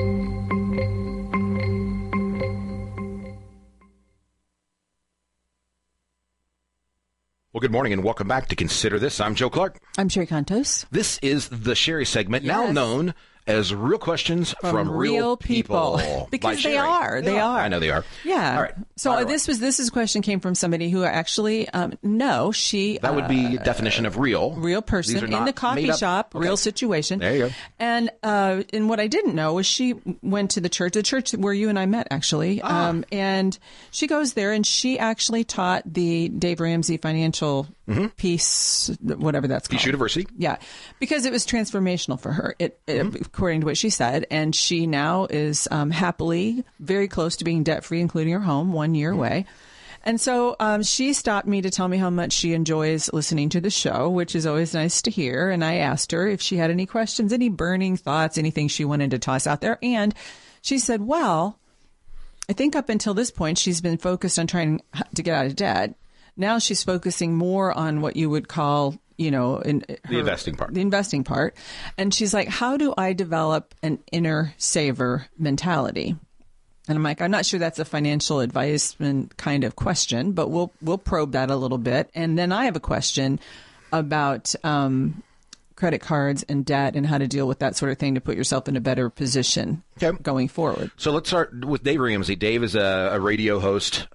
Well, good morning and welcome back to Consider This. I'm Joe Clark. I'm Sherry Contos. This is the Sherry segment, now known as Real Questions from Real People. Because they are. They are. I know they are. Yeah. All right. So this question came from somebody who actually, that would be definition of real. Real person in the coffee shop, real situation. There you go. And what I didn't know was she went to the church where you and I met, actually. And she goes there and she actually taught the Dave Ramsey financial Peace, whatever that's called. Peace University. Yeah. Because it was transformational for her. According to what she said, and she now is happily very close to being debt-free, including her home, 1 year away. And so she stopped me to tell me how much she enjoys listening to the show, which is always nice to hear. And I asked her if she had any questions, any burning thoughts, anything she wanted to toss out there. And she said, well, I think up until this point, she's been focused on trying to get out of debt. Now she's focusing more on what you would call, the investing part. And she's like, how do I develop an inner saver mentality? And I'm like, I'm not sure that's a financial advisement kind of question, but we'll probe that a little bit. And then I have a question about credit cards and debt and how to deal with that sort of thing to put yourself in a better position going forward. So let's start with Dave Ramsey. Dave is a radio host.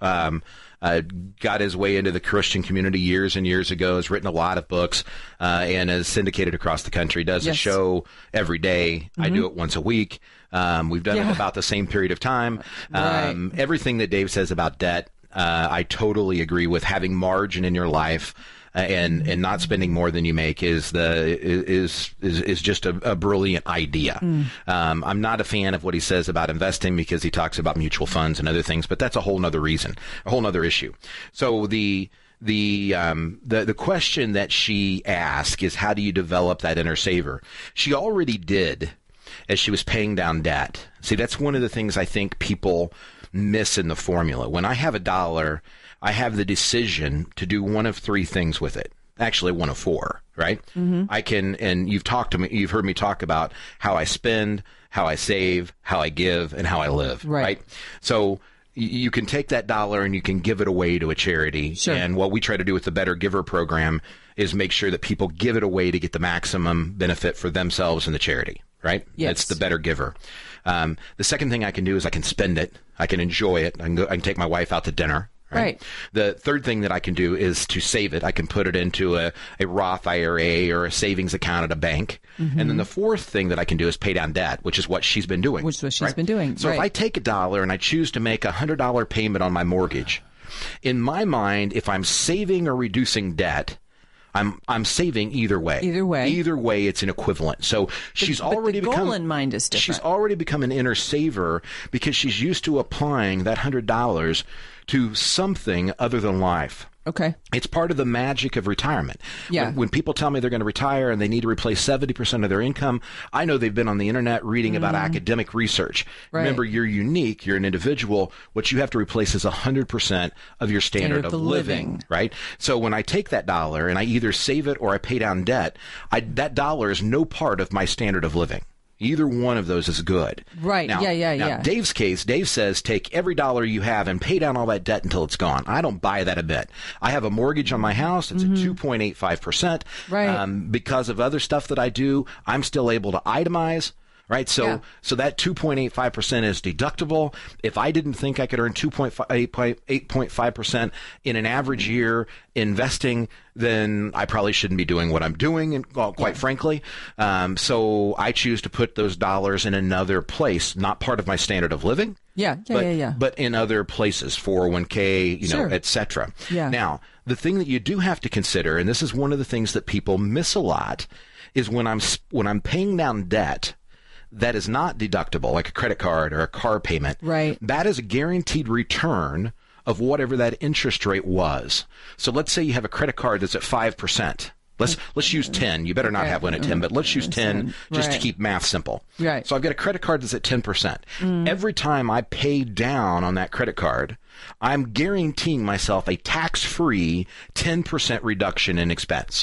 Got his way into the Christian community years and years ago, has written a lot of books, and is syndicated across the country, does a show every day. I do it once a week. We've done it about the same period of time. Everything that Dave says about debt, I totally agree with. Having margin in your life and not spending more than you make is just a brilliant idea. I'm not a fan of what he says about investing because he talks about mutual funds and other things, but that's a whole nother reason, a whole nother issue. So the question that she asked is, how do you develop that inner saver? She already did as she was paying down debt. See, that's one of the things I think people miss in the formula. When I have $1, I have the decision to do one of three things with it. Actually, one of four, right? I can, and you've heard me talk about how I spend, how I save, how I give, and how I live, right? So, you can take that dollar and you can give it away to a charity. Sure. And what we try to do with the Better Giver program is make sure that people give it away to get the maximum benefit for themselves and the charity, right? Yes. It's the Better Giver. The second thing I can do is I can spend it. I can enjoy it. I can take my wife out to dinner. Right. The third thing that I can do is to save it. I can put it into a Roth IRA or a savings account at a bank. Mm-hmm. And then the fourth thing that I can do is pay down debt, which is what she's been doing. Which is what she's been doing. So if I take $1 and I choose to make a $100 payment on my mortgage, in my mind, if I'm saving or reducing debt, I'm saving either way. Either way, it's an equivalent. So she's already become. The goal in mind is different. She's already become an inner saver because she's used to applying that $100 to something other than life. Okay. It's part of the magic of retirement. Yeah. When people tell me they're going to retire and they need to replace 70% of their income, I know they've been on the internet reading about academic research. Right. Remember, you're unique. You're an individual. What you have to replace is 100% of your standard of living, right? So when I take that dollar and I either save it or I pay down debt, that dollar is no part of my standard of living. Either one of those is good. Right. Now, yeah. Dave's case, Dave says take every dollar you have and pay down all that debt until it's gone. I don't buy that a bit. I have a mortgage on my house. It's at 2.85%. Right. Because of other stuff that I do, I'm still able to itemize. Right. So that 2.85% is deductible. If I didn't think I could earn 8.5% in an average year investing, then I probably shouldn't be doing what I'm doing. And quite frankly, so I choose to put those dollars in another place, not part of my standard of living. But in other places, 401k, et cetera. Yeah. Now, the thing that you do have to consider, and this is one of the things that people miss a lot, is when I'm paying down debt that is not deductible, like a credit card or a car payment. Right. That is a guaranteed return of whatever that interest rate was. So let's say you have a credit card that's at 5%. Let's use 10. You better not have one at 10, but let's use 10 just to keep math simple. Right. So I've got a credit card that's at 10%. Every time I pay down on that credit card, I'm guaranteeing myself a tax-free 10% reduction in expense.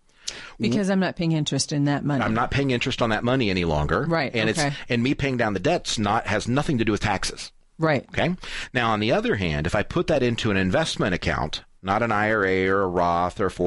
Because I'm not paying interest in that money. I'm not paying interest on that money any longer. Right. And me paying down the debt's has nothing to do with taxes. Right. Okay. Now, on the other hand, if I put that into an investment account, not an IRA or a Roth or a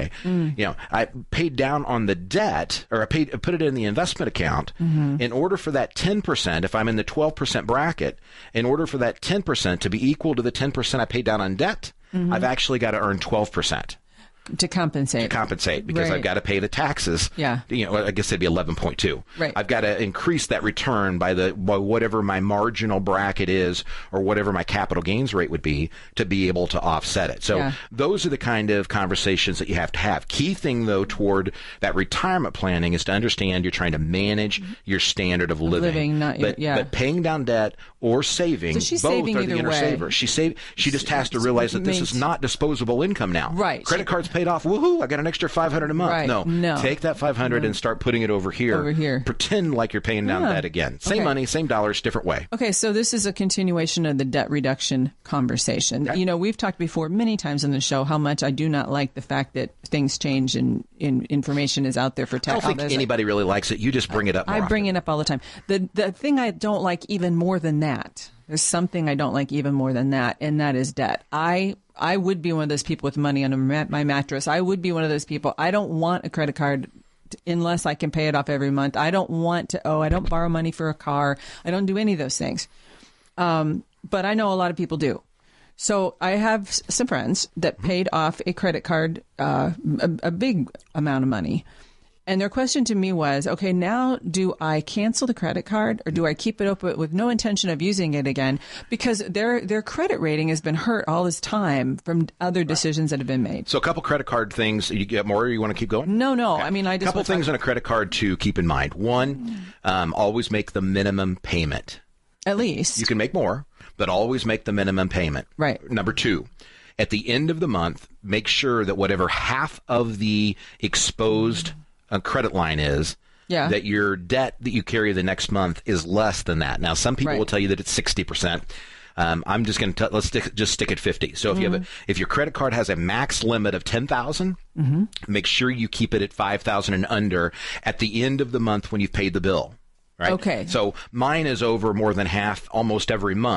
401k, I paid down on the debt, or I put it in the investment account. In order for that 10%, if I'm in the 12% bracket, in order for that 10% to be equal to the 10% I paid down on debt, I've actually got to earn 12%. To compensate. Because I've got to pay the taxes. Yeah. I guess it'd be 11.2. Right. I've got to increase that return by whatever my marginal bracket is or whatever my capital gains rate would be to be able to offset it. So those are the kind of conversations that you have to have. Key thing, though, toward that retirement planning is to understand you're trying to manage your standard of living. But paying down debt or saving, so both are the inner saver. She just has to realize that this is not disposable income now. Right. Credit cards paid off. Woohoo! I got an extra $500 a month. Right. No. Take that $500 and start putting it over here. Pretend like you're paying down debt again. Same money, same dollars, different way. Okay, so this is a continuation of the debt reduction conversation. Okay. We've talked before many times on the show how much I do not like the fact that things change and information is out there for tax. I don't think anybody really likes it. You just bring it up more I bring it up all the time. The thing I don't like even more than that, there's something I don't like even more than that, and that is debt. I would be one of those people with money under my mattress. I would be one of those people. I don't want a credit card unless I can pay it off every month. I don't want to, I don't borrow money for a car. I don't do any of those things. But I know a lot of people do. So I have some friends that paid off a credit card, a big amount of money. And their question to me was, okay, now do I cancel the credit card or do I keep it open with no intention of using it again? Because their credit rating has been hurt all this time from other decisions that have been made. So a couple credit card things. You get more or you want to keep going? No. Okay. I mean, I just... A couple things on a credit card to keep in mind. One, always make the minimum payment. At least. You can make more, but always make the minimum payment. Right. Number two, at the end of the month, make sure that whatever half of the exposed credit line is, that your debt that you carry the next month is less than that. Now, some people will tell you that it's 60%. I'm just going to let's just stick at 50. So if your credit card has a max limit of 10,000, make sure you keep it at 5,000 and under at the end of the month when you've paid the bill. Right? Okay. So mine is over more than half almost every month.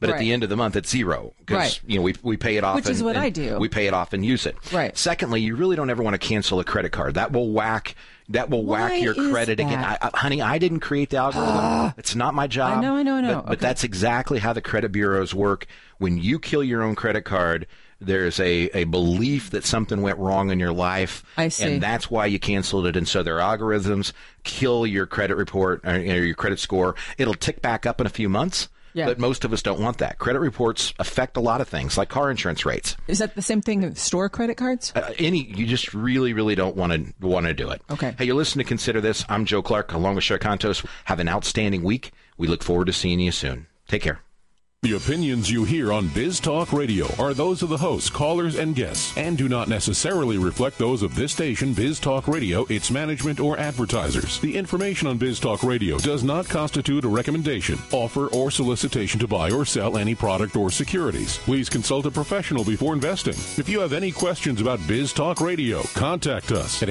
but at the end of the month, it's zero because we pay it off. Which is what I do. We pay it off and use it. Right. Secondly, you really don't ever want to cancel a credit card. That will whack your credit again. Honey, I didn't create the algorithm. It's not my job. I know. But that's exactly how the credit bureaus work. When you kill your own credit card, there's a belief that something went wrong in your life. I see. And that's why you canceled it. And so their algorithms kill your credit report or your credit score. It'll tick back up in a few months. Yeah. But most of us don't want that. Credit reports affect a lot of things, like car insurance rates. Is that the same thing with store credit cards? You just really, really don't want to do it. Okay. Hey, you listen to Consider This. I'm Joe Clark, along with Sherry Contos. Have an outstanding week. We look forward to seeing you soon. Take care. The opinions you hear on Biz Talk Radio are those of the hosts, callers, and guests, and do not necessarily reflect those of this station, Biz Talk Radio, its management, or advertisers. The information on Biz Talk Radio does not constitute a recommendation, offer, or solicitation to buy or sell any product or securities. Please consult a professional before investing. If you have any questions about Biz Talk Radio, contact us at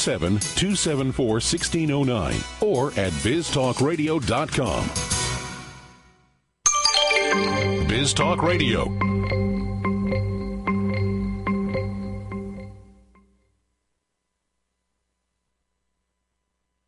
817-274-1609 or at biztalkradio.com. Biz Talk Radio.